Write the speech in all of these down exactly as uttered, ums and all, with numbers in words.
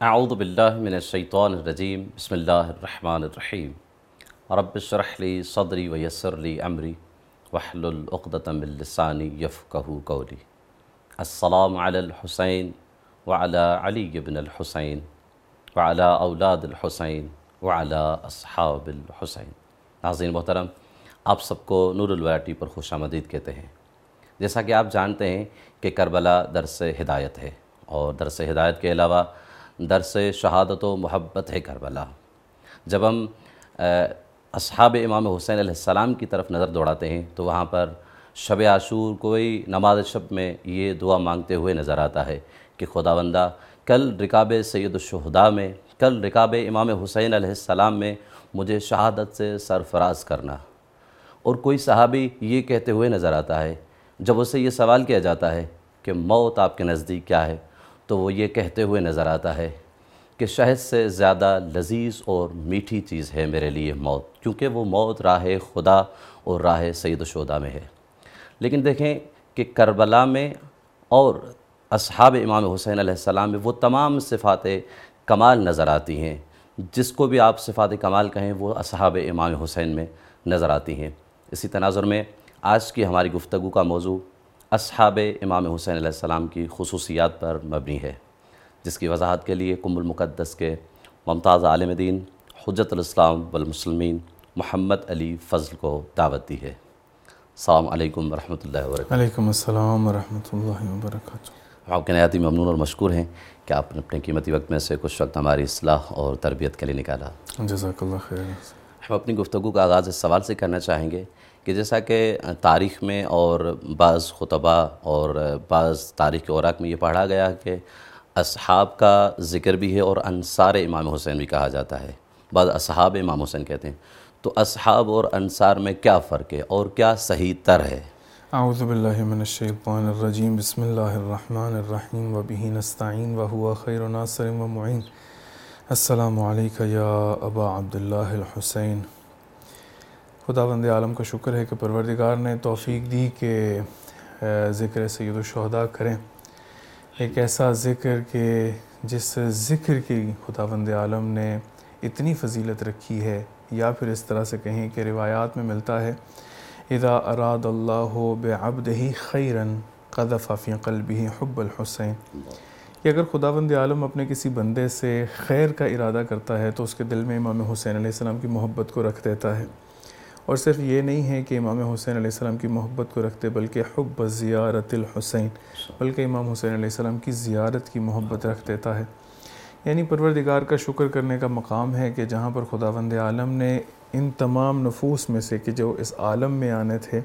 اعوذ باللہ من الشیطان الرجیم بسم اللہ الرحمن الرحیم رب اشرح لی صدری ویسر لی امری واحلل عقدۃ من لسانی یفقہوا قولی۔ السلام علی الحسین وعلی علی بن الحسین وعلی اولاد الحسین وعلی اصحاب الحسین۔ ناظرین محترم، آپ سب کو نور الویٹی پر خوش آمدید کہتے ہیں۔ جیسا کہ آپ جانتے ہیں کہ کربلا درس ہدایت ہے، اور درس ہدایت کے علاوہ درس شہادت و محبت ہے کربلا۔ جب ہم اصحاب امام حسین علیہ السلام کی طرف نظر دوڑاتے ہیں تو وہاں پر شب عاشور کوئی نماز شب میں یہ دعا مانگتے ہوئے نظر آتا ہے کہ خداوندہ کل رکاب سید الشہداء میں، کل رکاب امام حسین علیہ السلام میں مجھے شہادت سے سرفراز کرنا۔ اور کوئی صحابی یہ کہتے ہوئے نظر آتا ہے جب اسے یہ سوال کیا جاتا ہے کہ موت آپ کے نزدیک کیا ہے، تو وہ یہ کہتے ہوئے نظر آتا ہے کہ شہد سے زیادہ لذیذ اور میٹھی چیز ہے میرے لیے موت، کیونکہ وہ موت راہ خدا اور راہ سید الشہداء میں ہے۔ لیکن دیکھیں کہ کربلا میں اور اصحاب امام حسین علیہ السلام میں وہ تمام صفات کمال نظر آتی ہیں، جس کو بھی آپ صفات کمال کہیں وہ اصحاب امام حسین میں نظر آتی ہیں۔ اسی تناظر میں آج کی ہماری گفتگو کا موضوع اصحاب امام حسین علیہ السلام کی خصوصیات پر مبنی ہے، جس کی وضاحت کے لیے قم المقدس کے ممتاز عالم دین حجت الاسلام والمسلمین محمد علی فضل کو دعوت دی ہے۔ السلام علیکم ورحمۃ اللہ وبرکاتہ۔ علیکم السلام ورحمۃ اللہ وبرکاتہ۔ آپ کے نہایت ممنون اور مشکور ہیں کہ آپ نے اپنے قیمتی وقت میں سے کچھ وقت ہماری اصلاح اور تربیت کے لیے نکالا۔ جزاک اللہ خیر۔ ہم اپنی گفتگو کا آغاز اس سوال سے کرنا چاہیں گے کہ جیسا کہ تاریخ میں اور بعض خطبہ اور بعض تاریخ کے اوراق میں یہ پڑھا گیا کہ اصحاب کا ذکر بھی ہے اور انصار امام حسین بھی کہا جاتا ہے، بعض اصحاب امام حسین کہتے ہیں، تو اصحاب اور انصار میں کیا فرق ہے اور کیا صحیح تر ہے؟ اعوذ باللہ من الشیطان الرجیم بسم اللہ الرحمن الرحیم وبہ نستعین وہو خیر ناصر و معین۔ السلام علیکہ یا ابا عبداللہ الحسین۔ خداوند عالم کا شکر ہے کہ پروردگار نے توفیق دی کہ ذکر سید الشہداء کریں، ایک ایسا ذکر کہ جس ذکر کی خداوند عالم نے اتنی فضیلت رکھی ہے، یا پھر اس طرح سے کہیں کہ روایات میں ملتا ہے اذا اراد اللہ بعبدہ خیرا قذف فی قلبہ حب الحسین، کہ اگر خداوند عالم اپنے کسی بندے سے خیر کا ارادہ کرتا ہے تو اس کے دل میں امام حسین علیہ السلام کی محبت کو رکھ دیتا ہے۔ اور صرف یہ نہیں ہے کہ امام حسین علیہ السلام کی محبت کو رکھتے، بلکہ حب زیارت الحسین، بلکہ امام حسین علیہ السلام کی زیارت کی محبت رکھ دیتا ہے۔ یعنی پروردگار کا شکر کرنے کا مقام ہے کہ جہاں پر خداوند عالم نے ان تمام نفوس میں سے کہ جو اس عالم میں آنے تھے،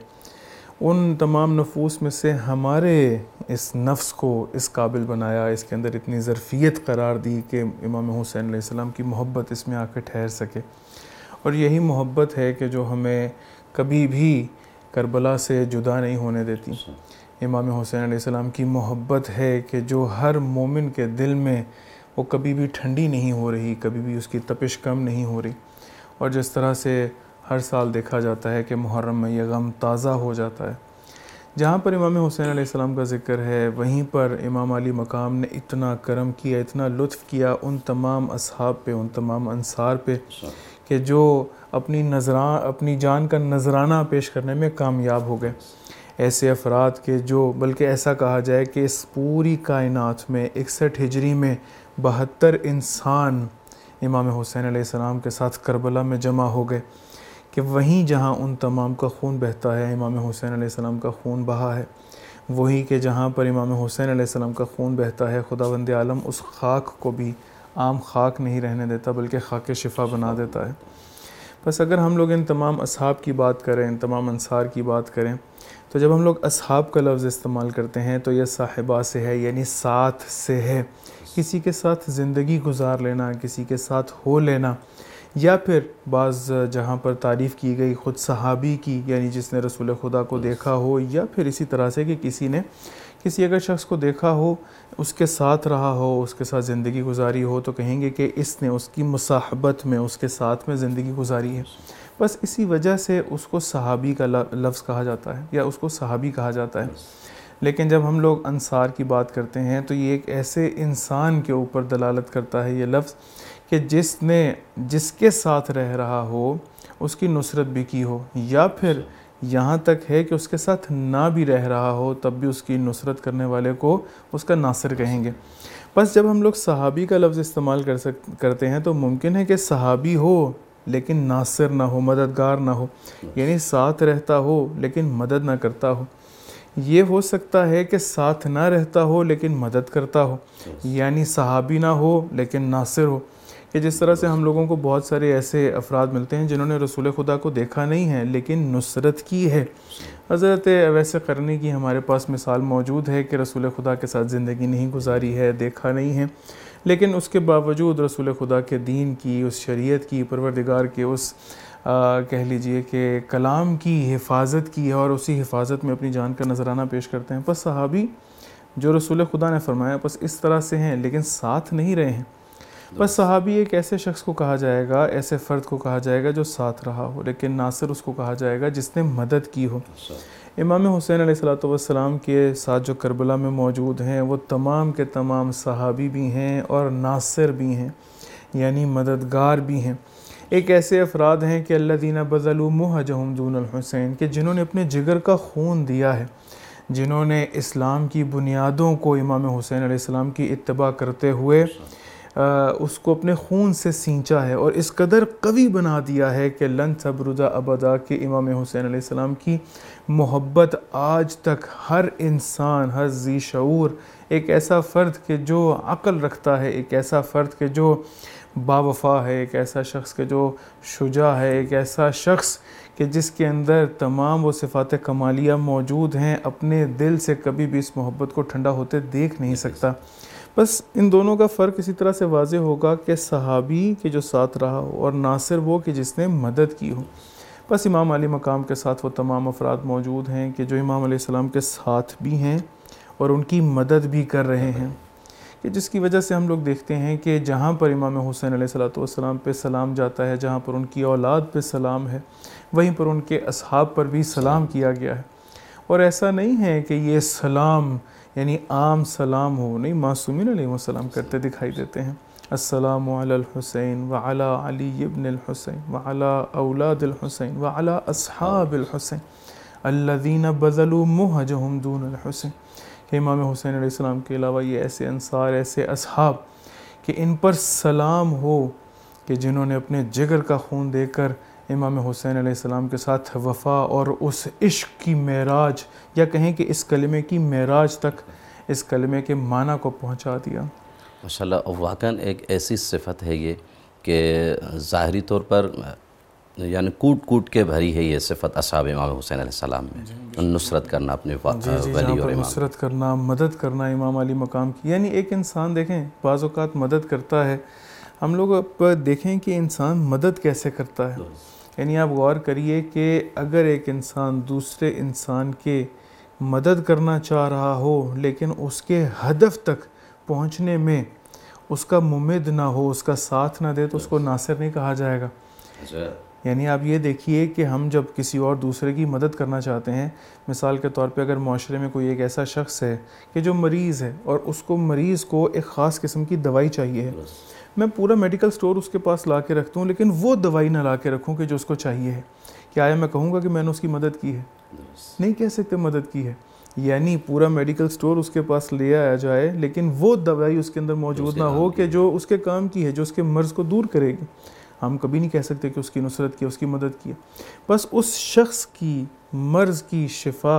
ان تمام نفوس میں سے ہمارے اس نفس کو اس قابل بنایا، اس کے اندر اتنی ظرفیت قرار دی کہ امام حسین علیہ السلام کی محبت اس میں آ کے ٹھہر سکے۔ اور یہی محبت ہے کہ جو ہمیں کبھی بھی کربلا سے جدا نہیں ہونے دیتی۔ امام حسین علیہ السلام کی محبت ہے کہ جو ہر مومن کے دل میں وہ کبھی بھی ٹھنڈی نہیں ہو رہی، کبھی بھی اس کی تپش کم نہیں ہو رہی۔ اور جس طرح سے ہر سال دیکھا جاتا ہے کہ محرم میں یہ غم تازہ ہو جاتا ہے۔ جہاں پر امام حسین علیہ السلام کا ذکر ہے، وہیں پر امام علی مقام نے اتنا کرم کیا، اتنا لطف کیا ان تمام اصحاب پہ، ان تمام انصار پہ، کہ جو اپنی نذران اپنی جان کا نذرانہ پیش کرنے میں کامیاب ہو گئے۔ ایسے افراد کے جو بلکہ ایسا کہا جائے کہ اس پوری کائنات میں اکسٹھ ہجری میں بہتر انسان امام حسین علیہ السلام کے ساتھ کربلا میں جمع ہو گئے، کہ وہیں جہاں ان تمام کا خون بہتا ہے، امام حسین علیہ السلام کا خون بہا ہے، وہی کہ جہاں پر امام حسین علیہ السلام کا خون بہتا ہے، خداوند عالم اس خاک کو بھی عام خاک نہیں رہنے دیتا بلکہ خاک شفا بنا دیتا ہے۔ بس اگر ہم لوگ ان تمام اصحاب کی بات کریں، ان تمام انصار کی بات کریں، تو جب ہم لوگ اصحاب کا لفظ استعمال کرتے ہیں تو یہ صاحبہ سے ہے، یعنی ساتھ سے ہے، کسی کے ساتھ زندگی گزار لینا، کسی کے ساتھ ہو لینا، یا پھر بعض جہاں پر تعریف کی گئی خود صحابی کی، یعنی جس نے رسول خدا کو دیکھا ہو، یا پھر اسی طرح سے کہ کسی نے کسی اگر شخص کو دیکھا ہو، اس کے ساتھ رہا ہو، اس کے ساتھ زندگی گزاری ہو، تو کہیں گے کہ اس نے اس کی مصاحبت میں، اس کے ساتھ میں زندگی گزاری ہے۔ بس اسی وجہ سے اس کو صحابی کا لفظ کہا جاتا ہے، یا اس کو صحابی کہا جاتا ہے۔ لیکن جب ہم لوگ انصار کی بات کرتے ہیں تو یہ ایک ایسے انسان کے اوپر دلالت کرتا ہے یہ لفظ کہ جس نے جس کے ساتھ رہ رہا ہو اس کی نصرت بھی کی ہو، یا پھر یہاں تک ہے کہ اس کے ساتھ نہ بھی رہ رہا ہو تب بھی اس کی نصرت کرنے والے کو اس کا ناصر کہیں گے۔ بس جب ہم لوگ صحابی کا لفظ استعمال کر سک کرتے ہیں تو ممکن ہے کہ صحابی ہو لیکن ناصر نہ ہو، مددگار نہ ہو، یعنی ساتھ رہتا ہو لیکن مدد نہ کرتا ہو۔ یہ ہو سکتا ہے کہ ساتھ نہ رہتا ہو لیکن مدد کرتا ہو، یعنی صحابی نہ ہو لیکن ناصر ہو، کہ جس طرح سے ہم لوگوں کو بہت سارے ایسے افراد ملتے ہیں جنہوں نے رسول خدا کو دیکھا نہیں ہے لیکن نصرت کی ہے۔ حضرت اویس قرنی کی ہمارے پاس مثال موجود ہے کہ رسول خدا کے ساتھ زندگی نہیں گزاری ہے، دیکھا نہیں ہے، لیکن اس کے باوجود رسول خدا کے دین کی، اس شریعت کی، پروردگار کے اس کہہ لیجئے کہ کلام کی حفاظت کی ہے اور اسی حفاظت میں اپنی جان کا نذرانہ پیش کرتے ہیں۔ پس صحابی جو رسول خدا نے فرمایا پس اس طرح سے ہیں لیکن ساتھ نہیں رہے ہیں۔ بس صحابی ایک ایسے شخص کو کہا جائے گا، ایسے فرد کو کہا جائے گا جو ساتھ رہا ہو، لیکن ناصر اس کو کہا جائے گا جس نے مدد کی ہو۔ امام حسین علیہ الصلوۃ والسلام کے ساتھ جو کربلا میں موجود ہیں وہ تمام کے تمام صحابی بھی ہیں اور ناصر بھی ہیں، یعنی مددگار بھی ہیں۔ ایک ایسے افراد ہیں کہ الذین بذلوا مہجہم دون الحسین، کہ جنہوں نے اپنے جگر کا خون دیا ہے، جنہوں نے اسلام کی بنیادوں کو امام حسین علیہ السلام کی اتباع کرتے ہوئے اس کو اپنے خون سے سینچا ہے اور اس قدر قوی بنا دیا ہے کہ لن تبرد ابدا، کہ امام حسین علیہ السلام کی محبت آج تک ہر انسان، ہر ذی شعور، ایک ایسا فرد کہ جو عقل رکھتا ہے، ایک ایسا فرد کہ جو باوفا ہے، ایک ایسا شخص کہ جو شجاع ہے، ایک ایسا شخص کہ جس کے اندر تمام وہ صفات کمالیہ موجود ہیں، اپنے دل سے کبھی بھی اس محبت کو ٹھنڈا ہوتے دیکھ نہیں سکتا۔ بس ان دونوں کا فرق اسی طرح سے واضح ہوگا کہ صحابی کے جو ساتھ رہا ہو اور ناصر وہ کہ جس نے مدد کی ہو۔ بس امام علی مقام کے ساتھ وہ تمام افراد موجود ہیں کہ جو امام علیہ السلام کے ساتھ بھی ہیں اور ان کی مدد بھی کر رہے ہیں، کہ جس کی وجہ سے ہم لوگ دیکھتے ہیں کہ جہاں پر امام حسین علیہ الصلوۃ والسلام پہ سلام جاتا ہے، جہاں پر ان کی اولاد پہ سلام ہے، وہیں پر ان کے اصحاب پر بھی سلام کیا گیا ہے۔ اور ایسا نہیں ہے کہ یہ سلام یعنی عام سلام ہو، نہیں، معصومین علیہ السلام کرتے دکھائی دیتے ہیں۔ السلام علی الحسین وعلی علی ابن الحسین وعلی اولاد الحسین وعلی اصحاب الحسین الذین بذلوا مہجہم دون الحسین، کہ امام حسین علیہ السلام کے علاوہ یہ ایسے انصار، ایسے اصحاب کہ ان پر سلام ہو کہ جنہوں نے اپنے جگر کا خون دے کر امام حسین علیہ السلام کے ساتھ وفا اور اس عشق کی معراج، یا کہیں کہ اس کلمے کی معراج تک اس کلمے کے معنی کو پہنچا دیا۔ ماشاءاللہ، واقعاً ایک ایسی صفت ہے یہ کہ ظاہری طور پر یعنی کوٹ کوٹ کے بھری ہے یہ صفت اصحاب امام حسین علیہ السلام میں، نصرت کرنا اپنے ولی اور امام، نصرت کرنا، مدد کرنا امام علی مقام کی۔ یعنی ایک انسان دیکھیں بعض اوقات مدد کرتا ہے، ہم لوگ اب دیکھیں کہ انسان مدد کیسے کرتا ہے۔ یعنی آپ غور کریے کہ اگر ایک انسان دوسرے انسان کے مدد کرنا چاہ رہا ہو لیکن اس کے ہدف تک پہنچنے میں اس کا ممد نہ ہو، اس کا ساتھ نہ دے، تو اس کو ناصر نہیں کہا جائے گا۔ یعنی آپ یہ دیکھیے کہ ہم جب کسی اور دوسرے کی مدد کرنا چاہتے ہیں، مثال کے طور پہ اگر معاشرے میں کوئی ایک ایسا شخص ہے کہ جو مریض ہے اور اس کو مریض کو ایک خاص قسم کی دوائی چاہیے ہے، میں پورا میڈیکل سٹور اس کے پاس لا کے رکھتا ہوں لیکن وہ دوائی نہ لا کے رکھوں کہ جو اس کو چاہیے ہے، کہ آیا میں کہوں گا کہ میں نے اس کی مدد کی ہے؟ نہیں کہہ سکتے مدد کی ہے۔ یعنی پورا میڈیکل سٹور اس کے پاس لے آیا جائے لیکن وہ دوائی اس کے اندر موجود نہ ہو کہ جو اس کے کام کی ہے، جو اس کے مرض کو دور کرے گی، ہم کبھی نہیں کہہ سکتے کہ اس کی نصرت کی، اس کی مدد کی۔ بس اس شخص کی مرض کی شفا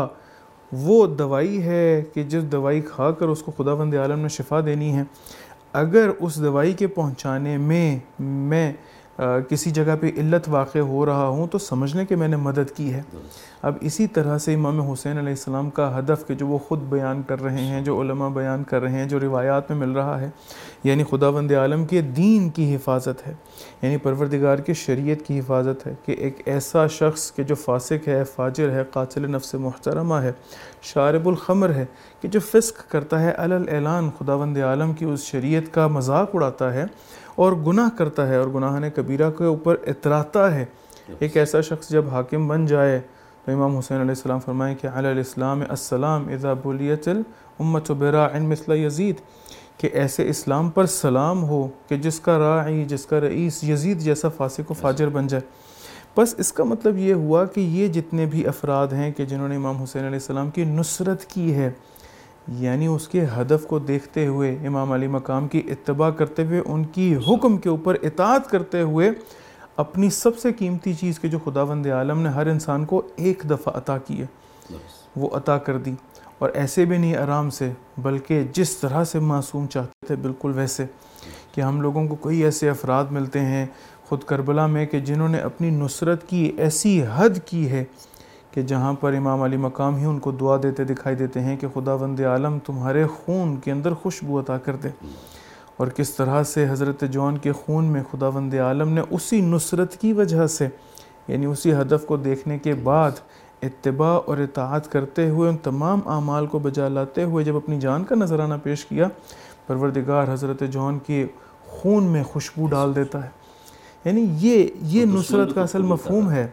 وہ دوائی ہے کہ جس دوائی کھا کر اس کو خداوند عالم نے شفا دینی ہے، اگر اس دوائی کے پہنچانے میں میں کسی جگہ پہ علت واقع ہو رہا ہوں تو سمجھ لیں کہ میں نے مدد کی ہے۔ اب اسی طرح سے امام حسین علیہ السلام کا ہدف کہ جو وہ خود بیان کر رہے ہیں، جو علماء بیان کر رہے ہیں، جو روایات میں مل رہا ہے، یعنی خداوند عالم کے دین کی حفاظت ہے، یعنی پروردگار کی شریعت کی حفاظت ہے، کہ ایک ایسا شخص کہ جو فاسق ہے، فاجر ہے، قاتل نفس محترمہ ہے، شارب الخمر ہے، کہ جو فسق کرتا ہے، علل اعلان خداوند عالم کی اس شریعت کا مذاق اڑاتا ہے اور گناہ کرتا ہے اور گناہان کبیرہ کے اوپر اتراتا ہے، ایک ایسا شخص جب حاکم بن جائے تو امام حسین علیہ السلام فرمائیں کہ علی الاسلام السلام اذا بلیت الامت براع مثل یزید، کہ ایسے اسلام پر سلام ہو کہ جس کا راعی، جس کا رئیس یزید جیسا فاسق و فاجر بن جائے۔ بس اس کا مطلب یہ ہوا کہ یہ جتنے بھی افراد ہیں کہ جنہوں نے امام حسین علیہ السلام کی نصرت کی ہے، یعنی اس کے ہدف کو دیکھتے ہوئے، امام علی مقام کی اتباع کرتے ہوئے، ان کی حکم کے اوپر اطاعت کرتے ہوئے، اپنی سب سے قیمتی چیز کہ جو خداوند عالم نے ہر انسان کو ایک دفعہ عطا کی ہے وہ عطا کر دی، اور ایسے بھی نہیں آرام سے، بلکہ جس طرح سے معصوم چاہتے تھے بالکل ویسے، کہ ہم لوگوں کو کوئی ایسے افراد ملتے ہیں خود کربلا میں کہ جنہوں نے اپنی نصرت کی ایسی حد کی ہے کہ جہاں پر امام علی مقام ہی ان کو دعا دیتے دکھائی دیتے ہیں کہ خداوند عالم تمہارے خون کے اندر خوشبو عطا کر دے، اور کس طرح سے حضرت جون کے خون میں خداوند عالم نے اسی نصرت کی وجہ سے، یعنی اسی ہدف کو دیکھنے کے بعد اتباع اور اطاعت کرتے ہوئے، ان تمام اعمال کو بجا لاتے ہوئے جب اپنی جان کا نذرانہ پیش کیا، پروردگار حضرت جون کے خون میں خوشبو ڈال دیتا ہے۔ یعنی یہ یہ نصرت کا اصل مفہوم ہے،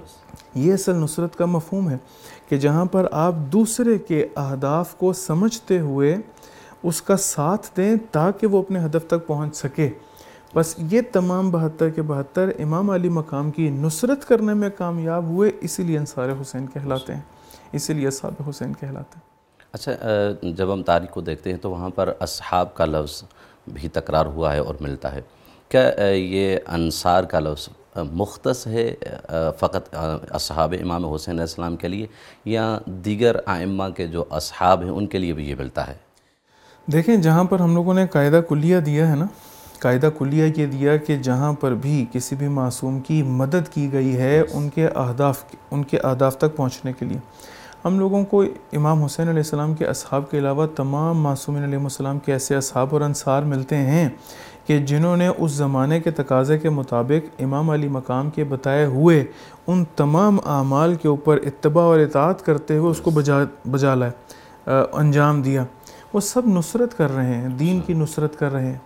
یہ اصل نصرت کا مفہوم ہے کہ جہاں پر آپ دوسرے کے اہداف کو سمجھتے ہوئے اس کا ساتھ دیں تاکہ وہ اپنے ہدف تک پہنچ سکے۔ بس یہ تمام بہتر کے بہتر امام علی مقام کی نصرت کرنے میں کامیاب ہوئے، اسی لیے انصار حسین کہلاتے ہیں، اسی لیے اصحاب حسین کہلاتے ہیں۔ اچھا، جب ہم تاریخ کو دیکھتے ہیں تو وہاں پر اصحاب کا لفظ بھی تکرار ہوا ہے اور ملتا ہے، کیا یہ انصار کا لفظ مختص ہے فقط اصحاب امام حسین علیہ السلام کے لیے، یا دیگر ائمہ کے جو اصحاب ہیں ان کے لیے بھی یہ ملتا ہے؟ دیکھیں، جہاں پر ہم لوگوں نے قاعدہ کلیہ دیا ہے نا، قاعدہ کلیہ یہ دیا کہ جہاں پر بھی کسی بھی معصوم کی مدد کی گئی ہے ان کے اہداف ان کے اہداف تک پہنچنے کے لیے، ہم لوگوں کو امام حسین علیہ السلام کے اصحاب کے علاوہ تمام معصومین علیہ السلام کے ایسے اصحاب اور انصار ملتے ہیں کہ جنہوں نے اس زمانے کے تقاضے کے مطابق امام علی مقام کے بتائے ہوئے ان تمام اعمال کے اوپر اتباع اور اطاعت کرتے ہوئے اس کو بجا بجا لائے، انجام دیا۔ وہ سب نصرت کر رہے ہیں، دین کی نصرت کر رہے ہیں،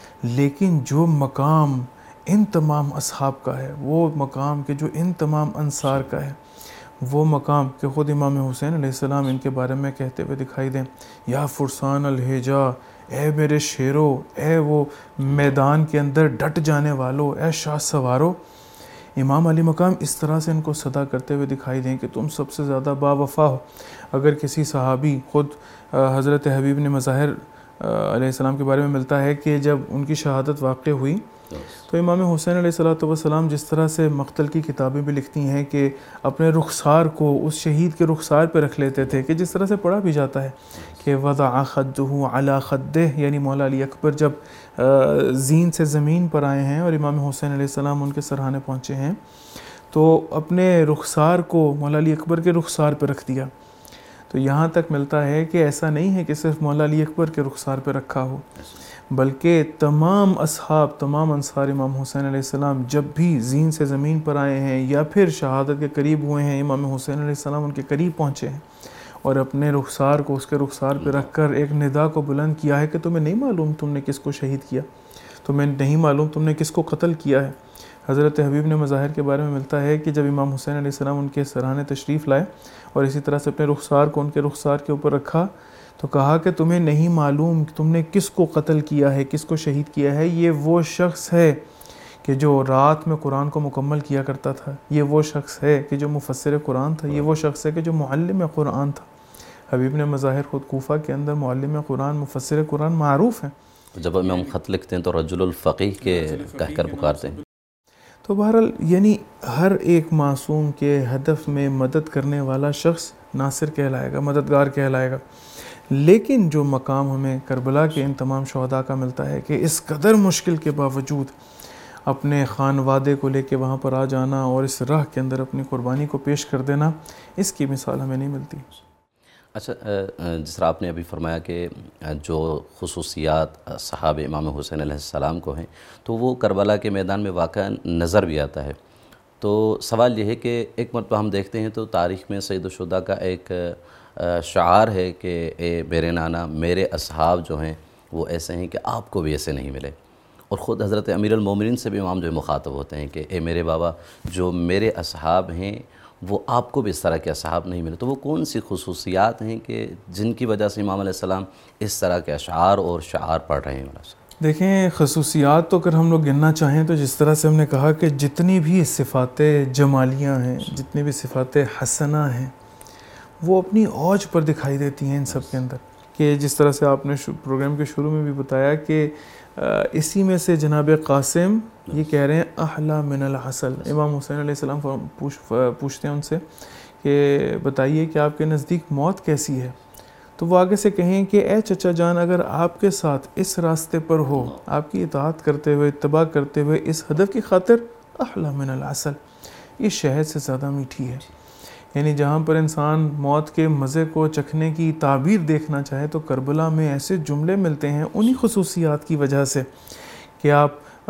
لیکن جو مقام ان تمام اصحاب کا ہے، وہ مقام کہ جو ان تمام انصار کا ہے، وہ مقام کہ خود امام حسین علیہ السلام ان کے بارے میں کہتے ہوئے دکھائی دیں، یا فرسان الہجا، اے میرے شیرو، اے وہ میدان کے اندر ڈٹ جانے والو، اے شاہ سوارو۔ امام علی مقام اس طرح سے ان کو صدا کرتے ہوئے دکھائی دیں کہ تم سب سے زیادہ با وفا ہو۔ اگر کسی صحابی، خود حضرت حبیب نے مظاہر علیہ السلام کے بارے میں ملتا ہے کہ جب ان کی شہادت واقع ہوئی تو امام حسین علیہ السلام جس طرح سے مقتل کی کتابیں بھی لکھتی ہیں کہ اپنے رخسار کو اس شہید کے رخسار پہ رکھ لیتے تھے، کہ جس طرح سے پڑھا بھی جاتا ہے کہ وضع خدہ علی خدہ، یعنی مولا علی اکبر جب زین سے زمین پر آئے ہیں اور امام حسین علیہ السلام ان کے سرحانے پہنچے ہیں تو اپنے رخسار کو مولا علی اکبر کے رخسار پہ رکھ دیا۔ تو یہاں تک ملتا ہے کہ ایسا نہیں ہے کہ صرف مولا علی اکبر کے رخسار پہ رکھا ہو، بلکہ تمام اصحاب، تمام انصار امام حسین علیہ السلام جب بھی زین سے زمین پر آئے ہیں یا پھر شہادت کے قریب ہوئے ہیں، امام حسین علیہ السلام ان کے قریب پہنچے ہیں اور اپنے رخسار کو اس کے رخسار پہ رکھ کر ایک ندا کو بلند کیا ہے کہ تمہیں نہیں معلوم تم نے کس کو شہید کیا، تمہیں نہیں معلوم تم نے کس کو قتل کیا ہے۔ حضرت حبیب نے مظاہر کے بارے میں ملتا ہے کہ جب امام حسین علیہ السلام ان کے سرحانے تشریف لائے اور اسی طرح سے اپنے رخسار کو ان کے رخسار کے اوپر رکھا تو کہا کہ تمہیں نہیں معلوم کہ تم نے کس کو قتل کیا ہے، کس کو شہید کیا ہے، یہ وہ شخص ہے کہ جو رات میں قرآن کو مکمل کیا کرتا تھا، یہ وہ شخص ہے کہ جو مفسر قرآن تھا، یہ وہ شخص ہے کہ جو معلم قرآن تھا۔ حبیب نے مظاہر خود کوفہ کے اندر معلم قرآن، مفسر قرآن معروف ہیں۔ جب امام خط لکھتے ہیں تو رجل الفقیہ کے کہہ کر پکارتے ہیں۔ تو بہرحال یعنی ہر ایک معصوم کے ہدف میں مدد کرنے والا شخص ناصر کہلائے گا، مددگار کہلائے گا، لیکن جو مقام ہمیں کربلا کے ان تمام شہداء کا ملتا ہے کہ اس قدر مشکل کے باوجود اپنے خانوادے کو لے کے وہاں پر آ جانا اور اس راہ کے اندر اپنی قربانی کو پیش کر دینا، اس کی مثال ہمیں نہیں ملتی۔ اچھا، جس طرح آپ نے ابھی فرمایا کہ جو خصوصیات صحابہ امام حسین علیہ السلام کو ہیں تو وہ کربلا کے میدان میں واقع نظر بھی آتا ہے، تو سوال یہ ہے کہ ایک مرتبہ ہم دیکھتے ہیں تو تاریخ میں سید الشہداء کا ایک شعار ہے کہ اے میرے نانا، میرے اصحاب جو ہیں وہ ایسے ہیں کہ آپ کو بھی ایسے نہیں ملے، اور خود حضرت امیر المومنین سے بھی امام جو مخاطب ہوتے ہیں کہ اے میرے بابا، جو میرے اصحاب ہیں وہ آپ کو بھی اس طرح کے اصحاب نہیں ملے، تو وہ کون سی خصوصیات ہیں کہ جن کی وجہ سے امام علیہ السلام اس طرح کے اشعار اور شعار پڑھ رہے ہیں؟ دیکھیں خصوصیات تو اگر ہم لوگ گننا چاہیں تو جس طرح سے ہم نے کہا کہ جتنی بھی صفات جمالیہ ہیں، جتنی بھی صفات حسنہ ہیں، وہ اپنی اوج پر دکھائی دیتی ہیں ان سب کے اندر. کہ جس طرح سے آپ نے پروگرام کے شروع میں بھی بتایا کہ اسی میں سے جناب قاسم یہ کہہ رہے ہیں احلی من العسل. امام حسین علیہ السلام پوچھتے ہیں ان سے کہ بتائیے کہ آپ کے نزدیک موت کیسی ہے؟ تو وہ آگے سے کہیں کہ اے چچا جان، اگر آپ کے ساتھ اس راستے پر ہو، آپ کی اطاعت کرتے ہوئے، اتباع کرتے ہوئے، اس ہدف کی خاطر، احلی من العسل، یہ شہد سے زیادہ میٹھی ہے. یعنی جہاں پر انسان موت کے مزے کو چکھنے کی تعبیر دیکھنا چاہے تو کربلا میں ایسے جملے ملتے ہیں انہی خصوصیات کی وجہ سے کہ آپ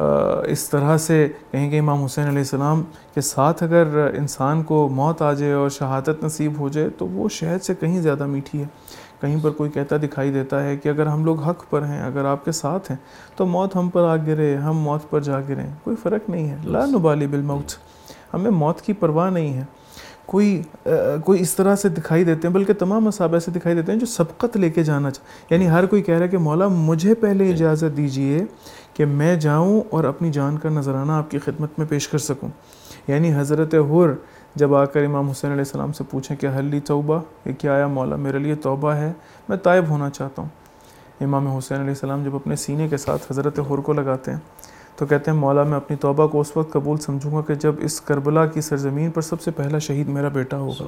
اس طرح سے کہیں کہ امام حسین علیہ السلام کے ساتھ اگر انسان کو موت آ جائے اور شہادت نصیب ہو جائے تو وہ شہد سے کہیں زیادہ میٹھی ہے. کہیں پر کوئی کہتا دکھائی دیتا ہے کہ اگر ہم لوگ حق پر ہیں، اگر آپ کے ساتھ ہیں تو موت ہم پر آ گرے، ہم موت پر جا گریں، کوئی فرق نہیں ہے. لا نبالی بالموت، ہمیں موت کی پرواہ نہیں ہے. کوئی کوئی اس طرح سے دکھائی دیتے ہیں، بلکہ تمام اصحاب ایسے دکھائی دیتے ہیں جو سبقت لے کے جانا چاہتے، یعنی ہر کوئی کہہ رہا ہے کہ مولا مجھے پہلے اجازت دیجئے کہ میں جاؤں اور اپنی جان کا نذرانہ آپ کی خدمت میں پیش کر سکوں. یعنی حضرت حر جب آ کر امام حسین علیہ السلام سے پوچھیں کہ حلی توبہ، یہ کیا آیا مولا میرے لیے توبہ ہے، میں تائب ہونا چاہتا ہوں. امام حسین علیہ السلام جب اپنے سینے کے ساتھ حضرت حر کو لگاتے ہیں تو کہتے ہیں مولا میں اپنی توبہ کو اس وقت قبول سمجھوں گا کہ جب اس کربلا کی سرزمین پر سب سے پہلا شہید میرا بیٹا ہوگا.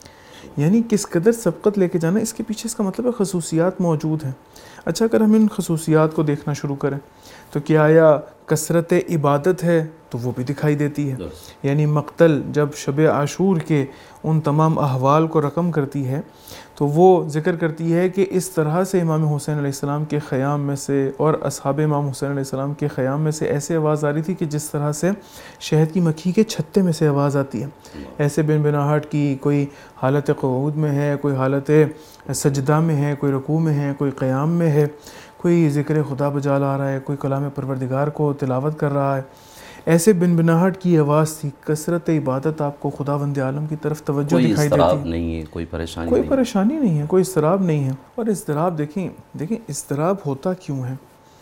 یعنی کس قدر سبقت لے کے جانا، اس کے پیچھے اس کا مطلب ہے خصوصیات موجود ہیں. اچھا، اگر ہم ان خصوصیات کو دیکھنا شروع کریں تو کیا آیا کثرت عبادت ہے؟ تو وہ بھی دکھائی دیتی ہے. یعنی مقتل جب شب عاشور کے ان تمام احوال کو رقم کرتی ہے تو وہ ذکر کرتی ہے کہ اس طرح سے امام حسین علیہ السلام کے خیام میں سے اور اصحاب امام حسین علیہ السلام کے خیام میں سے ایسے آواز آ رہی تھی کہ جس طرح سے شہد کی مکھی کے چھتے میں سے آواز آتی ہے، ایسے بن بناہٹ کی. کوئی حالت قعود میں ہے، کوئی حالت سجدہ میں ہے، کوئی رکوع میں ہے، کوئی قیام میں ہے، کوئی ذکر خدا بجا لا رہا ہے، کوئی کلام پروردگار کو تلاوت کر رہا ہے. ایسے بن بناہٹ کی آواز تھی. کثرت عبادت آپ کو خداوند عالم کی طرف توجہ دکھائی دیتی ہے. کوئی اضطراب نہیں ہے، کوئی پریشانی کوئی نہیں پریشانی نہیں ہے، کوئی اضطراب نہیں ہے. اور اضطراب دیکھیں دیکھیں اضطراب ہوتا کیوں ہے؟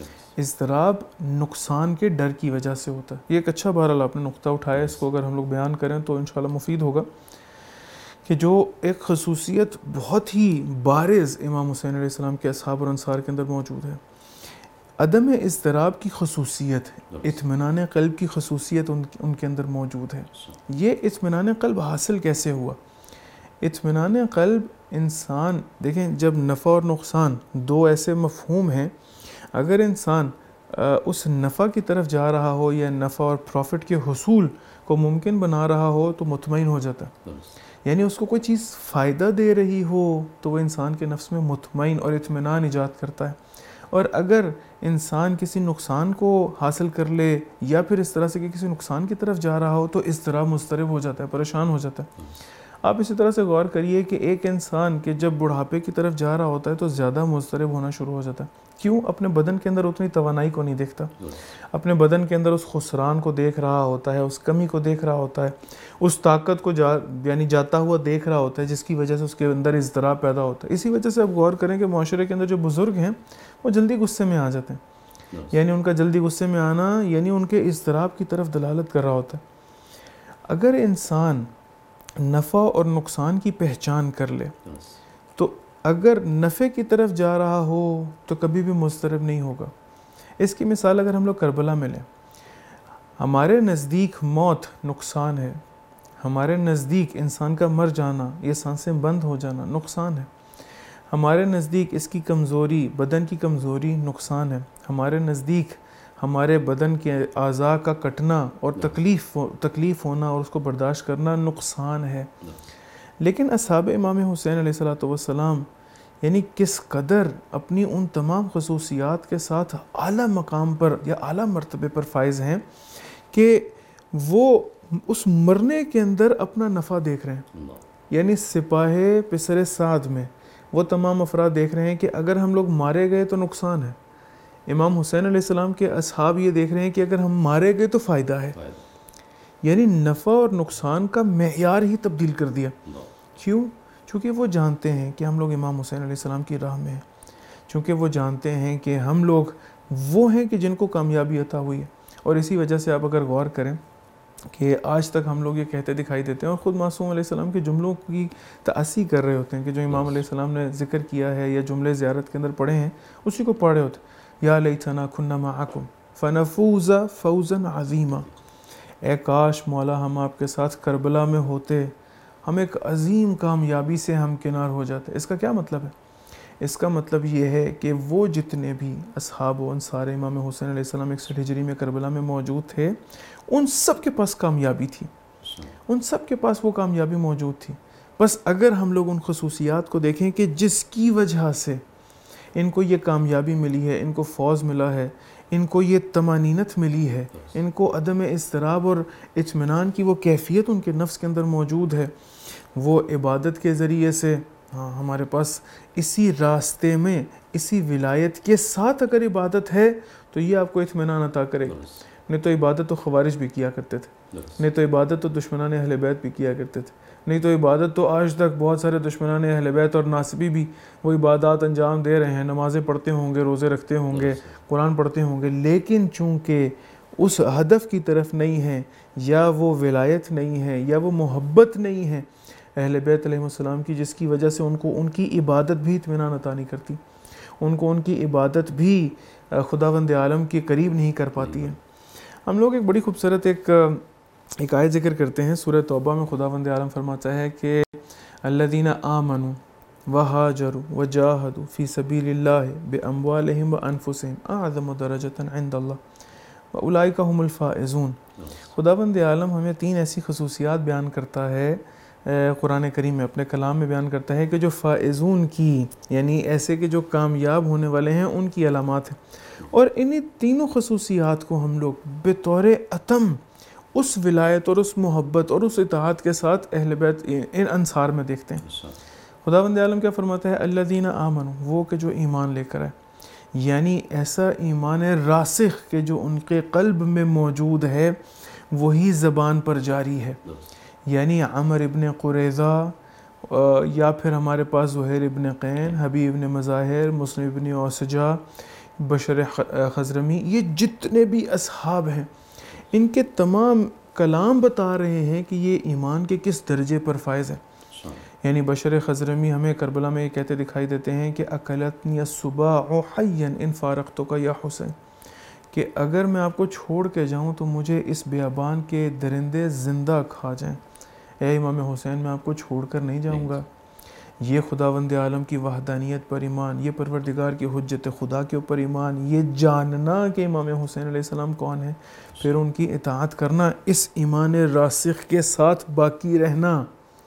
اضطراب نقصان کے ڈر کی وجہ سے ہوتا ہے. یہ ایک اچھا بہرحال آپ نے نقطہ اٹھایا، اس کو اگر ہم لوگ بیان کریں تو انشاءاللہ مفید ہوگا کہ جو ایک خصوصیت بہت ہی بارز امام حسین علیہ السلام کے اصحاب اور انصار کے اندر موجود ہے، عدم اضطراب کی خصوصیت ہے، اطمینان قلب کی خصوصیت ان کے اندر موجود ہے. یہ اطمینان قلب حاصل کیسے ہوا؟ اطمینان قلب انسان دیکھیں جب نفع اور نقصان دو ایسے مفہوم ہیں، اگر انسان اس نفع کی طرف جا رہا ہو یا نفع اور پروفٹ کے حصول کو ممکن بنا رہا ہو تو مطمئن ہو جاتا ہے. یعنی اس کو کوئی چیز فائدہ دے رہی ہو تو وہ انسان کے نفس میں مطمئن اور اطمینان ایجاد کرتا ہے. اور اگر انسان کسی نقصان کو حاصل کر لے یا پھر اس طرح سے کہ کسی نقصان کی طرف جا رہا ہو تو اضطراب مضطرب ہو جاتا ہے، پریشان ہو جاتا ہے. آپ اسی طرح سے غور کریے کہ ایک انسان کہ جب بڑھاپے کی طرف جا رہا ہوتا ہے تو زیادہ مضطرب ہونا شروع ہو جاتا ہے. کیوں؟ اپنے بدن کے اندر اتنی توانائی کو نہیں دیکھتا، اپنے بدن کے اندر اس خسران کو دیکھ رہا ہوتا ہے، اس کمی کو دیکھ رہا ہوتا ہے، اس طاقت کو جا یعنی جاتا ہوا دیکھ رہا ہوتا ہے، جس کی وجہ سے اس کے اندر اضطراب پیدا ہوتا ہے. اسی وجہ سے آپ غور کریں کہ معاشرے کے اندر جو بزرگ ہیں وہ جلدی غصے میں آ جاتے ہیں. یعنی ان کا جلدی غصے میں آنا یعنی ان کے اضطراب کی طرف دلالت کر رہا ہوتا ہے. اگر انسان نفع اور نقصان کی پہچان کر لے تو اگر نفع کی طرف جا رہا ہو تو کبھی بھی مضطرب نہیں ہوگا. اس کی مثال اگر ہم لوگ کربلا میں لیں، ہمارے نزدیک موت نقصان ہے، ہمارے نزدیک انسان کا مر جانا، یہ سانسیں بند ہو جانا نقصان ہے، ہمارے نزدیک اس کی کمزوری، بدن کی کمزوری نقصان ہے، ہمارے نزدیک ہمارے بدن کے اعضاء کا کٹنا اور تکلیف تکلیف ہونا اور اس کو برداشت کرنا نقصان ہے. لیکن اصحاب امام حسین علیہ الصلوۃ والسلام یعنی کس قدر اپنی ان تمام خصوصیات کے ساتھ اعلیٰ مقام پر یا اعلیٰ مرتبے پر فائز ہیں کہ وہ اس مرنے کے اندر اپنا نفع دیکھ رہے ہیں. یعنی سپاہ پسر سعد میں وہ تمام افراد دیکھ رہے ہیں کہ اگر ہم لوگ مارے گئے تو نقصان ہے. امام حسین علیہ السلام کے اصحاب یہ دیکھ رہے ہیں کہ اگر ہم مارے گئے تو فائدہ ہے. یعنی نفع اور نقصان کا معیار ہی تبدیل کر دیا. کیوں؟ چونکہ وہ جانتے ہیں کہ ہم لوگ امام حسین علیہ السلام کی راہ میں ہیں، چونکہ وہ جانتے ہیں کہ ہم لوگ وہ ہیں کہ جن کو کامیابی عطا ہوئی ہے. اور اسی وجہ سے آپ اگر غور کریں کہ آج تک ہم لوگ یہ کہتے دکھائی دیتے ہیں اور خود معصوم علیہ السلام کے جملوں کی تأسی کر رہے ہوتے ہیں کہ جو امام علیہ السلام نے ذکر کیا ہے یا جملے زیارت کے اندر پڑھے ہیں اسی کو پڑھ رہے ہوتے ہیں. یا لیتنا کنا معکم فنفوز فوزا عظیما، اے کاش مولا ہم آپ کے ساتھ کربلا میں ہوتے، ہم ایک عظیم کامیابی سے ہم کنار ہو جاتے. اس کا کیا مطلب ہے؟ اس کا مطلب یہ ہے کہ وہ جتنے بھی اصحاب و انصار امام حسین علیہ السلام اکسٹھ ہجری میں کربلا میں موجود تھے ان سب کے پاس کامیابی تھی، ان سب کے پاس وہ کامیابی موجود تھی. بس اگر ہم لوگ ان خصوصیات کو دیکھیں کہ جس کی وجہ سے ان کو یہ کامیابی ملی ہے، ان کو فوز ملا ہے، ان کو یہ طمانینت ملی ہے، ان کو عدم اضطراب اور اطمینان کی وہ کیفیت ان کے نفس کے اندر موجود ہے، وہ عبادت کے ذریعے سے. ہاں ہمارے پاس اسی راستے میں اسی ولایت کے ساتھ اگر عبادت ہے تو یہ آپ کو اطمینان عطا کرے گا. نہیں تو عبادت تو خوارج بھی کیا کرتے تھے، نہیں تو عبادت تو دشمنان اہل بیت بھی کیا کرتے تھے، نہیں تو عبادت تو آج تک بہت سارے دشمنان اہل بیت اور ناصبی بھی وہ عبادات انجام دے رہے ہیں، نمازیں پڑھتے ہوں گے، روزے رکھتے ہوں گے، قرآن پڑھتے ہوں گے، لیکن چونکہ اس ہدف کی طرف نہیں ہیں یا وہ ولایت نہیں ہے یا وہ محبت نہیں ہے اہل بیت علیہ السلام کی، جس کی وجہ سے ان کو ان کی عبادت بھی اطمینان عطا نہیں کرتی، ان کو ان کی عبادت بھی خداوند عالم کے قریب نہیں کر پاتی ہے. ہم لوگ ایک بڑی خوبصورت ایک ایک آیت ذکر کرتے ہیں سورہ توبہ میں. خداوند عالم فرماتا ہے کہ الذین آمنوا وہاجروا وجاہدوا فی سبیل اللہ باموالہم وانفسہم اعظم درجۃ عند اللہ واولئک هم الفائزون. خداوند عالم ہمیں تین ایسی خصوصیات بیان کرتا ہے قرآن کریم میں، اپنے کلام میں بیان کرتا ہے کہ جو فائزون کی یعنی ایسے کہ جو کامیاب ہونے والے ہیں ان کی علامات ہیں. اور انہی تینوں خصوصیات کو ہم لوگ بطور اتم اس ولایت اور اس محبت اور اس اطاعت کے ساتھ اہل بیت ان انصار میں دیکھتے ہیں. خداوند عالم کیا فرماتا ہے؟ الذین آمنوا، وہ کہ جو ایمان لے کر آئے، یعنی ایسا ایمان راسخ کہ جو ان کے قلب میں موجود ہے وہی زبان پر جاری ہے. یعنی عمر ابن قریظہ یا پھر ہمارے پاس زہیر ابن قین، حبیب ابن مظاہر، مسلم ابن اوسجہ، بشر خضرمی، یہ جتنے بھی اصحاب ہیں ان کے تمام کلام بتا رہے ہیں کہ یہ ایمان کے کس درجے پر فائز ہے. یعنی بشر خضرمی ہمیں کربلا میں یہ کہتے دکھائی دیتے ہیں کہ اکلتنی الصباع حیا ان فارقتک یا حسین، کہ اگر میں آپ کو چھوڑ کے جاؤں تو مجھے اس بیابان کے درندے زندہ کھا جائیں. اے امام حسین میں آپ کو چھوڑ کر نہیں جاؤں گا. یہ خداوند عالم کی وحدانیت پر ایمان، یہ پروردگار کی حجت خدا کے اوپر ایمان، یہ جاننا کہ امام حسین علیہ السلام کون ہے، پھر ان کی اطاعت کرنا، اس ایمان راسخ کے ساتھ باقی رہنا،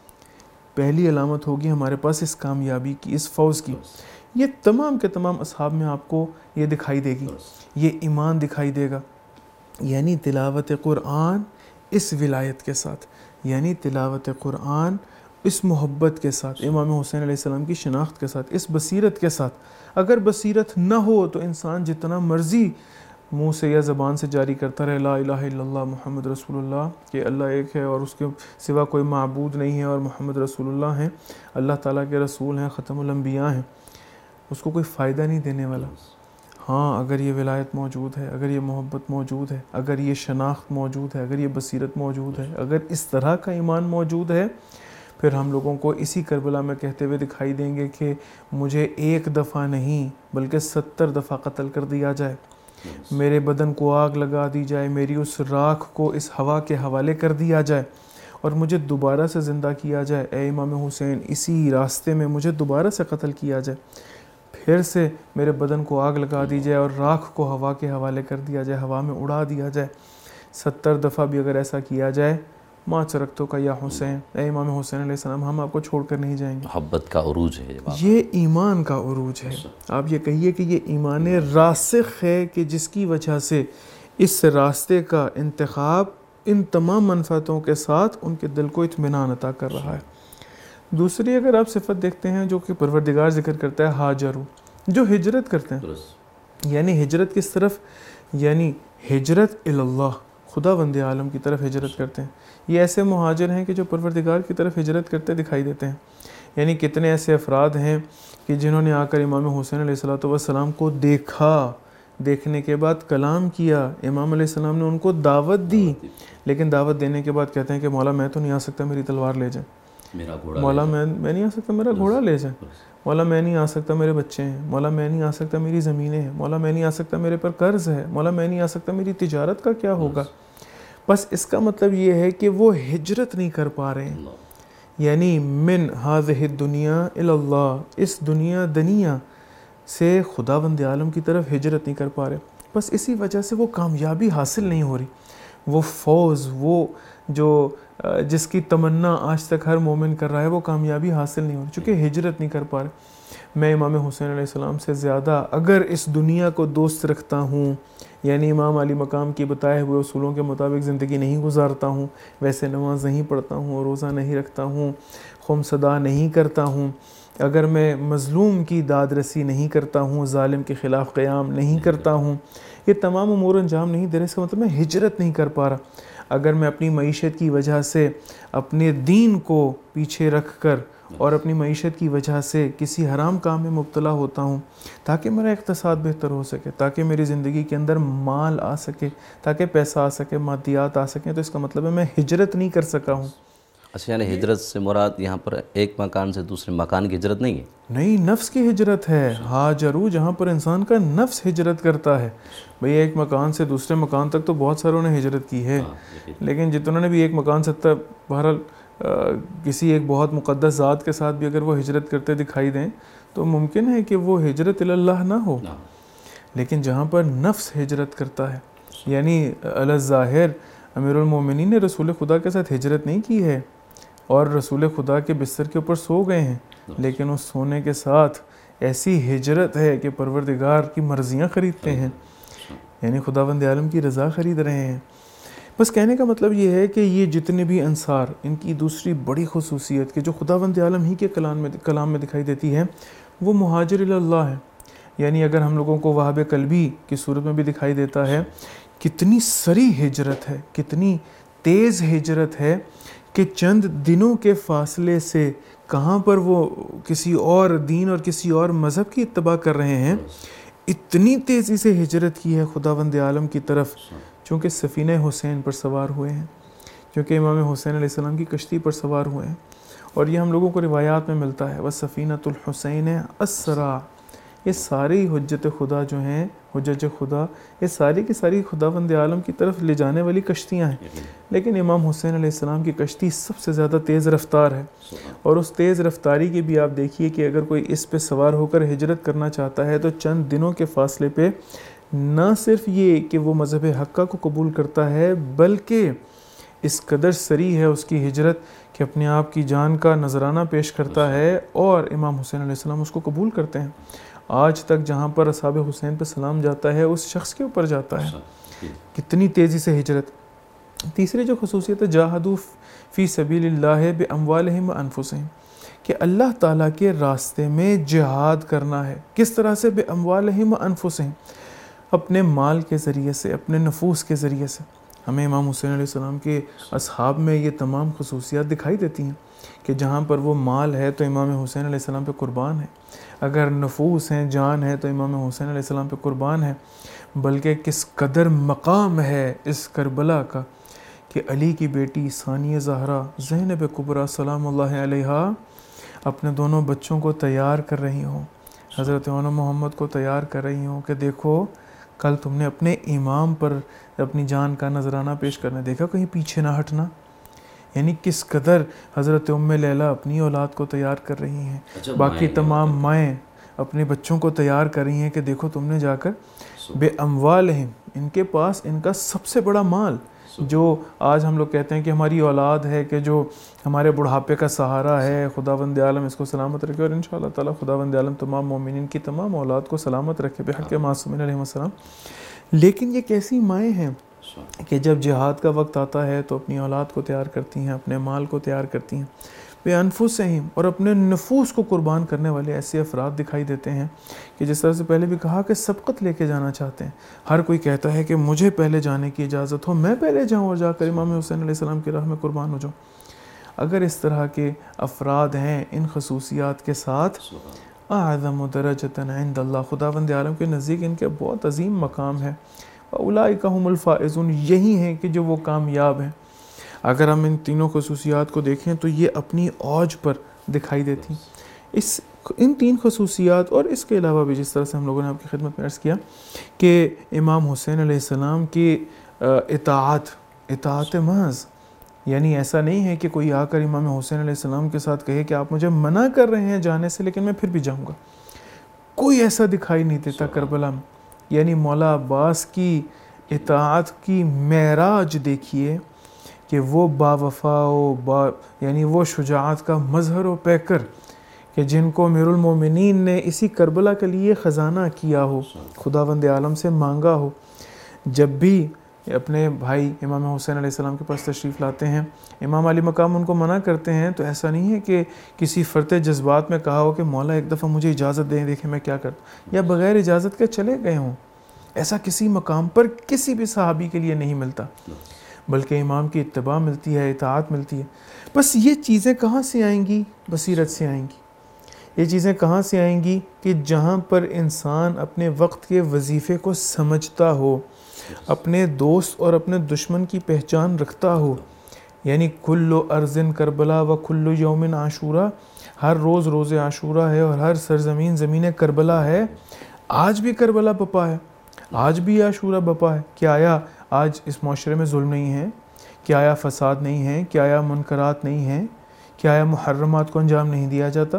پہلی علامت ہوگی ہمارے پاس اس کامیابی کی، اس فوز کی. یہ تمام کے تمام اصحاب میں آپ کو یہ دکھائی دے گی، یہ ایمان دکھائی دے گا. یعنی تلاوت قرآن اس ولایت کے ساتھ، یعنی تلاوت قرآن اس محبت کے ساتھ، امام حسین علیہ السلام کی شناخت کے ساتھ، اس بصیرت کے ساتھ. اگر بصیرت نہ ہو تو انسان جتنا مرضی منہ سے یا زبان سے جاری کرتا رہے لا الہ الا اللہ محمد رسول اللہ، کہ اللہ ایک ہے اور اس کے سوا کوئی معبود نہیں ہے اور محمد رسول اللہ ہیں، اللہ تعالیٰ کے رسول ہیں، ختم الانبیاء ہیں، اس کو کوئی فائدہ نہیں دینے والا. ہاں اگر یہ ولایت موجود ہے، اگر یہ محبت موجود ہے، اگر یہ شناخت موجود ہے، اگر یہ بصیرت موجود ہے، اگر اس طرح کا ایمان موجود ہے، پھر ہم لوگوں کو اسی کربلا میں کہتے ہوئے دکھائی دیں گے کہ مجھے ایک دفعہ نہیں بلکہ ستر دفعہ قتل کر دیا جائے، میرے بدن کو آگ لگا دی جائے، میری اس راکھ کو اس ہوا کے حوالے کر دیا جائے اور مجھے دوبارہ سے زندہ کیا جائے. اے امام حسین اسی راستے میں مجھے دوبارہ سے قتل کیا جائے، پھر سے میرے بدن کو آگ لگا دی جائے اور راکھ کو ہوا کے حوالے کر دیا جائے، ہوا میں اڑا دیا جائے. ستر دفعہ بھی اگر ایسا کیا جائے، ماں چرکتوں کا یا حسین، اے امام حسین علیہ السلام ہم آپ کو چھوڑ کر نہیں جائیں گے. محبت کا عروج ہے یہ ایمان کا عروج ہے. آپ یہ کہیے کہ یہ ایمان راسخ ہے کہ جس کی وجہ سے اس راستے کا انتخاب ان تمام منفعتوں کے ساتھ ان کے دل کو اطمینان عطا کر رہا ہے. دوسری اگر آپ صفت دیکھتے ہیں جو کہ پروردگار ذکر کرتا ہے، ہاجرو، جو ہجرت کرتے ہیں. یعنی ہجرت کس طرف؟ یعنی ہجرت اللہ، خدا بند عالم کی طرف ہجرت کرتے ہیں. یہ ایسے مہاجر ہیں کہ جو پروردگار کی طرف ہجرت کرتے دکھائی دیتے ہیں. یعنی کتنے ایسے افراد ہیں کہ جنہوں نے آ کر امام حسین علیہ الصلوۃ والسلام کو دیکھا, دیکھنے کے بعد کلام کیا, امام علیہ السلام نے ان کو دعوت دی, لیکن دعوت دینے کے بعد کہتے ہیں کہ مولا میں تو نہیں آ سکتا, میری تلوار لے جائیں. مولا میں میں نہیں آ سکتا, میرا گھوڑا لے جائیں. مولا میں نہیں آ سکتا, میرے بچے ہیں. مولا میں نہیں آ سکتا, میری زمینیں ہیں. مولا میں نہیں آ سکتا, میرے پر قرض ہے. مولا میں نہیں آ سکتا, میری تجارت کا کیا ہوگا. بس اس کا مطلب یہ ہے کہ وہ ہجرت نہیں کر پا رہے ہیں. یعنی من ہذہ الدنیا الی اللہ, اس دنیا دنیا سے خدا بند عالم کی طرف ہجرت نہیں کر پا رہے. بس اسی وجہ سے وہ کامیابی حاصل نہیں ہو رہی. وہ فوز, وہ جو جس کی تمنا آج تک ہر مومن کر رہا ہے, وہ کامیابی حاصل نہیں ہو رہی, چونکہ ہجرت نہیں کر پا رہے. میں امام حسین علیہ السلام سے زیادہ اگر اس دنیا کو دوست رکھتا ہوں, یعنی امام علی مقام کی بتائے ہوئے اصولوں کے مطابق زندگی نہیں گزارتا ہوں, ویسے نماز نہیں پڑھتا ہوں, روزہ نہیں رکھتا ہوں, خمس ادا نہیں کرتا ہوں, اگر میں مظلوم کی داد رسی نہیں کرتا ہوں, ظالم کے خلاف قیام نہیں کرتا ہوں, یہ تمام امور انجام نہیں دے رہے, اس کا مطلب میں ہجرت نہیں کر پا رہا. اگر میں اپنی معیشت کی وجہ سے اپنے دین کو پیچھے رکھ کر اور اپنی معیشت کی وجہ سے کسی حرام کام میں مبتلا ہوتا ہوں تاکہ میرا اقتصاد بہتر ہو سکے, تاکہ میری زندگی کے اندر مال آ سکے, تاکہ پیسہ آ سکے, مادیات آ سکیں, تو اس کا مطلب ہے میں ہجرت نہیں کر سکا ہوں. اچھا, یعنی ہجرت سے مراد یہاں پر ایک مکان سے دوسرے مکان کی ہجرت نہیں ہے؟ نہیں, نفس کی ہجرت ہے. ہاجرو, جہاں پر انسان کا نفس ہجرت کرتا ہے. بھئی ایک مکان سے دوسرے مکان تک تو بہت ساروں نے ہجرت کی ہے, لیکن جتنوں نے بھی ایک مکان سے تک بہرحال کسی ایک بہت مقدس ذات کے ساتھ بھی اگر وہ ہجرت کرتے دکھائی دیں تو ممکن ہے کہ وہ ہجرت اللہ نہ ہو. لیکن جہاں پر نفس ہجرت کرتا ہے, یعنی علی الظاہر امیر المومنین نے رسول خدا کے ساتھ ہجرت نہیں کی ہے اور رسول خدا کے بستر کے اوپر سو گئے ہیں, لیکن اس سونے کے ساتھ ایسی ہجرت ہے کہ پروردگار کی مرضیاں خریدتے ہیں, یعنی خدا بند عالم کی رضا خرید رہے ہیں. بس کہنے کا مطلب یہ ہے کہ یہ جتنے بھی انصار, ان کی دوسری بڑی خصوصیت کہ جو خدا بند عالم ہی کے کلام میں کلام میں دکھائی دیتی ہے, وہ مہاجر الی اللہ ہے. یعنی اگر ہم لوگوں کو وہاب قلبی کی صورت میں بھی دکھائی دیتا ہے, کتنی سری ہجرت ہے, کتنی تیز ہجرت ہے کہ چند دنوں کے فاصلے سے کہاں پر وہ کسی اور دین اور کسی اور مذہب کی اتباع کر رہے ہیں, اتنی تیزی سے ہجرت کی ہے خدا بند عالم کی طرف, چونکہ سفینہ حسین پر سوار ہوئے ہیں, کیونکہ امام حسین علیہ السلام کی کشتی پر سوار ہوئے ہیں. اور یہ ہم لوگوں کو روایات میں ملتا ہے, وَسَفِینَةُ الْحُسَيْنِ أَسْرَى. یہ ساری حجت خدا جو ہیں, حجج خدا, یہ ساری کی ساری خدا بند عالم کی طرف لے جانے والی کشتیاں ہیں, لیکن امام حسین علیہ السلام کی کشتی سب سے زیادہ تیز رفتار ہے. اور اس تیز رفتاری کی بھی آپ دیکھیے کہ اگر کوئی اس پہ سوار ہو کر ہجرت کرنا چاہتا ہے تو چند دنوں کے فاصلے پہ نہ صرف یہ کہ وہ مذہب حقہ کو قبول کرتا ہے, بلکہ اس قدر سری ہے اس کی ہجرت کہ اپنے آپ کی جان کا نذرانہ پیش کرتا ہے, اور امام حسین علیہ السلام اس کو قبول کرتے ہیں. آج تک جہاں پر اصحاب حسین پہ سلام جاتا ہے اس شخص کے اوپر جاتا ہے. کتنی تیزی سے ہجرت. تیسری جو خصوصیت ہے, جاہدوا فی سبیل اللہ باموالہم وانفسہم, کہ اللہ تعالیٰ کے راستے میں جہاد کرنا ہے. کس طرح سے؟ باموالہم وانفسہم, اپنے مال کے ذریعے سے, اپنے نفوس کے ذریعے سے. ہمیں امام حسین علیہ السلام کے اصحاب میں یہ تمام خصوصیات دکھائی دیتی ہیں کہ جہاں پر وہ مال ہے تو امام حسین علیہ السلام پہ قربان ہے, اگر نفوس ہیں, جان ہے, تو امام حسین علیہ السلام پہ قربان ہے. بلکہ کس قدر مقام ہے اس کربلا کا کہ علی کی بیٹی ثانیہ زہرا زینب کبریٰ سلام اللہ علیہا اپنے دونوں بچوں کو تیار کر رہی ہوں, حضرت مولانا محمد کو تیار کر رہی ہوں کہ دیکھو کل تم نے اپنے امام پر اپنی جان کا نذرانہ پیش کرنا, دیکھا کہیں پیچھے نہ ہٹنا. یعنی کس قدر حضرت ام لیلہ اپنی اولاد کو تیار کر رہی ہیں, باقی تمام مائیں اپنے بچوں کو تیار کر رہی ہیں کہ دیکھو تم نے جا کر بے اموالہم, ان کے پاس ان کا سب سے بڑا مال جو آج ہم لوگ کہتے ہیں کہ ہماری اولاد ہے, کہ جو ہمارے بڑھاپے کا سہارا ہے, خدا بند عالم اس کو سلامت رکھے, اور انشاءاللہ تعالی خدا بند عالم تمام مومنین کی تمام اولاد کو سلامت رکھے بحق معصومین علیہ السلام. لیکن یہ کیسی مائیں ہیں کہ جب جہاد کا وقت آتا ہے تو اپنی اولاد کو تیار کرتی ہیں, اپنے مال کو تیار کرتی ہیں. بِأَنفُسِهِمْ، اور اپنے نفوس کو قربان کرنے والے ایسے افراد دکھائی دیتے ہیں کہ جس طرح سے پہلے بھی کہا کہ سبقت لے کے جانا چاہتے ہیں. ہر کوئی کہتا ہے کہ مجھے پہلے جانے کی اجازت ہو، میں پہلے جاؤں اور جا کر امام حسین علیہ السلام کی راہ میں قربان ہو جاؤں. اگر اس طرح کے افراد ہیں ان خصوصیات کے ساتھ، اعظم درجۃ عند اللہ، خداوند عالم کے نزدیک ان کے بہت عظیم مقام ہے. اولئک هم الفائزون، یہی ہیں کہ جو وہ کامیاب ہیں. اگر ہم ان تینوں خصوصیات کو دیکھیں تو یہ اپنی اوج پر دکھائی دیتی. اس ان تین خصوصیات اور اس کے علاوہ بھی جس طرح سے ہم لوگوں نے آپ کی خدمت میں عرض کیا کہ امام حسین علیہ السلام کی اطاعت اطاعت محض، یعنی ایسا نہیں ہے کہ کوئی آ کر امام حسین علیہ السلام کے ساتھ کہے کہ آپ مجھے منع کر رہے ہیں جانے سے لیکن میں پھر بھی جاؤں گا. کوئی ایسا دکھائی نہیں دیتا کربلا میں. یعنی مولا عباس کی اطاعت کی معراج دیکھیے کہ وہ با وفا و با یعنی وہ شجاعت کا مظہر و پیکر کہ جن کو امیر المومنین نے اسی کربلا کے لیے خزانہ کیا ہو، خداوند عالم سے مانگا ہو. جب بھی اپنے بھائی امام حسین علیہ السلام کے پاس تشریف لاتے ہیں، امام علی مقام ان کو منع کرتے ہیں، تو ایسا نہیں ہے کہ کسی فرط جذبات میں کہا ہو کہ مولا ایک دفعہ مجھے اجازت دیں، دیکھیں میں کیا کرتا ہوں، یا بغیر اجازت کے چلے گئے ہوں. ایسا کسی مقام پر کسی بھی صحابی کے لیے نہیں ملتا، بلکہ امام کی اتباع ملتی ہے، اطاعت ملتی ہے. بس یہ چیزیں کہاں سے آئیں گی؟ بصیرت سے آئیں گی. یہ چیزیں کہاں سے آئیں گی؟ کہ جہاں پر انسان اپنے وقت کے وظیفے کو سمجھتا ہو، اپنے دوست اور اپنے دشمن کی پہچان رکھتا ہو. یعنی کل ارض کربلا و کل یوم عاشورہ، ہر روز روز عاشورہ ہے اور ہر سرزمین زمین کربلا ہے. آج بھی کربلا بپا ہے، آج بھی عاشورہ بپا ہے. کیا آیا آج اس معاشرے میں ظلم نہیں ہے؟ کیا آیا فساد نہیں ہے؟ کیا آیا منکرات نہیں ہیں؟ کیا آیا محرمات کو انجام نہیں دیا جاتا؟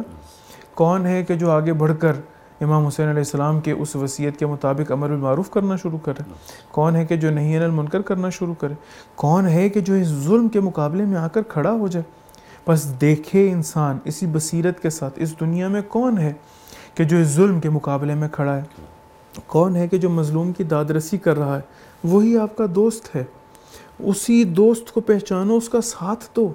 کون ہے کہ جو آگے بڑھ کر امام حسین علیہ السلام کے اس وصیت کے مطابق امر بالمعروف کرنا شروع کرے؟ کون ہے کہ جو نہی عن المنکر کرنا شروع کرے؟ کون ہے کہ جو اس ظلم کے مقابلے میں آ کر کھڑا ہو جائے؟ بس دیکھے انسان اسی بصیرت کے ساتھ اس دنیا میں کون ہے کہ جو اس ظلم کے مقابلے میں کھڑا ہے، کون ہے کہ جو مظلوم کی داد رسی کر رہا ہے. وہی آپ کا دوست ہے. اسی دوست کو پہچانو، اس کا ساتھ دو.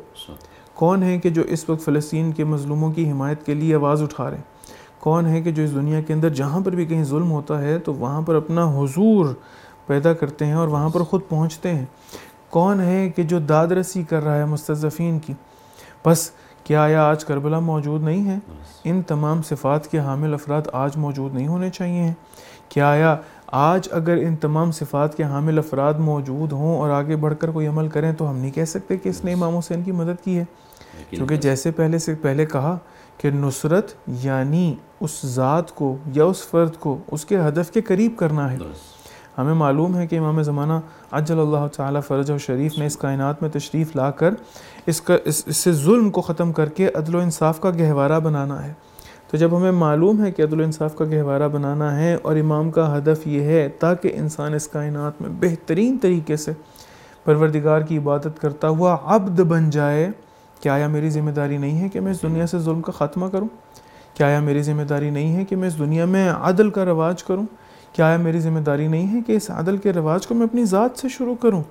کون ہے کہ جو اس وقت فلسطین کے مظلوموں کی حمایت کے لیے آواز اٹھا رہے ہیں؟ کون ہے کہ جو اس دنیا کے اندر جہاں پر بھی کہیں ظلم ہوتا ہے تو وہاں پر اپنا حضور پیدا کرتے ہیں اور وہاں پر خود پہنچتے ہیں؟ کون ہے کہ جو داد رسی کر رہا ہے مستضعفین کی؟ بس کیا آیا آج کربلا موجود نہیں ہے؟ ان تمام صفات کے حامل افراد آج موجود نہیں ہونے چاہیے ہیں؟ کیا آیا آج اگر ان تمام صفات کے حامل افراد موجود ہوں اور آگے بڑھ کر کوئی عمل کریں تو ہم نہیں کہہ سکتے کہ اس نے امام حسین کی مدد کی ہے؟ کیونکہ جیسے پہلے سے پہلے کہا کہ نصرت یعنی اس ذات کو یا اس فرد کو اس کے ہدف کے قریب کرنا ہے. ہمیں معلوم ہے کہ امام زمانہ عجل اللہ تعالی فرجہ شریف نے اس کائنات میں تشریف لا کر اس کا اس, اس سے ظلم کو ختم کر کے عدل و انصاف کا گہوارہ بنانا ہے. تو جب ہمیں معلوم ہے کہ عدل و انصاف کا گہوارہ بنانا ہے اور امام کا ہدف یہ ہے تاکہ انسان اس کائنات میں بہترین طریقے سے پروردگار کی عبادت کرتا ہوا عبد بن جائے، کیا آیا میری ذمہ داری نہیں ہے کہ میں اس دنیا سے ظلم کا خاتمہ کروں؟ کیا آیا میری ذمہ داری نہیں ہے کہ میں اس دنیا میں عدل کا رواج کروں؟ کیا آیا میری ذمہ داری نہیں ہے کہ اس عدل کے رواج کو میں اپنی ذات سے شروع کروں؟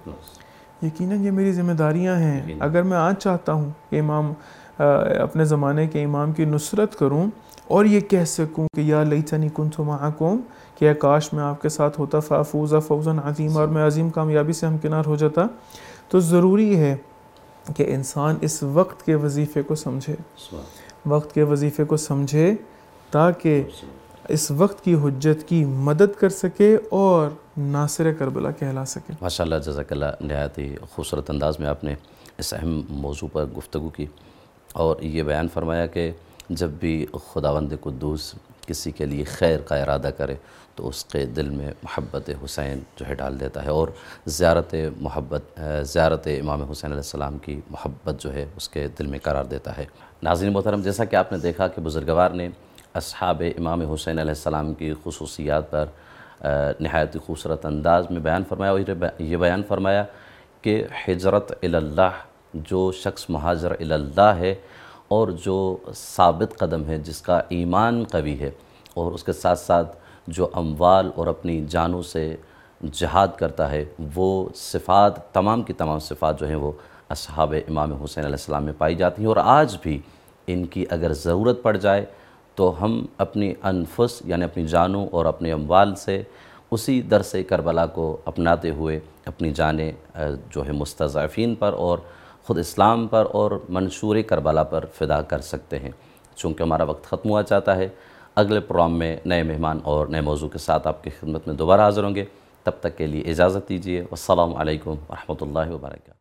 یقیناً یہ میری ذمہ داریاں ہیں. اگر میں آج چاہتا ہوں کہ امام اپنے زمانے کے امام کی نصرت کروں اور یہ کہہ سکوں کہ یا لیتنی کنت معکم، کہ کاش میں آپ کے ساتھ ہوتا، فافوز فوزا عظیما، اور میں عظیم کامیابی سے ہمکنار ہو جاتا، تو ضروری ہے کہ انسان اس وقت کے وظیفے کو سمجھے، وقت کے وظیفے کو سمجھے تاکہ اس وقت کی حجت کی مدد کر سکے اور ناصر کربلا کہلا سکے. ماشاءاللہ، جزاک اللہ. نہایت ہی خوبصورت انداز میں آپ نے اس اہم موضوع پر گفتگو کی اور یہ بیان فرمایا کہ جب بھی خداوند قدوس کسی کے لیے خیر کا ارادہ کرے تو اس کے دل میں محبت حسین جو ہے ڈال دیتا ہے اور زیارت محبت زیارت امام حسین علیہ السلام کی محبت جو ہے اس کے دل میں قرار دیتا ہے. ناظرین محترم، جیسا کہ آپ نے دیکھا کہ بزرگوار نے اصحاب امام حسین علیہ السلام کی خصوصیات پر نہایت خوبصورت انداز میں بیان فرمایا اور یہ بیان فرمایا کہ ہجرت اللہ، جو شخص مہاجر اللہ ہے اور جو ثابت قدم ہے، جس کا ایمان قوی ہے، اور اس کے ساتھ ساتھ جو اموال اور اپنی جانوں سے جہاد کرتا ہے، وہ صفات تمام کی تمام صفات جو ہیں وہ اصحاب امام حسین علیہ السلام میں پائی جاتی ہیں، اور آج بھی ان کی اگر ضرورت پڑ جائے تو ہم اپنی انفس یعنی اپنی جانوں اور اپنے اموال سے اسی درس کربلا کو اپناتے ہوئے اپنی جانیں جو ہے مستضعفین پر اور خود اسلام پر اور منشور کربلا پر فدا کر سکتے ہیں۔ چونکہ ہمارا وقت ختم ہوا چاہتا ہے، اگلے پروگرام میں نئے مہمان اور نئے موضوع کے ساتھ آپ کی خدمت میں دوبارہ حاضر ہوں گے۔ تب تک کے لیے اجازت دیجیے۔ والسلام علیکم ورحمۃ اللہ وبرکاتہ۔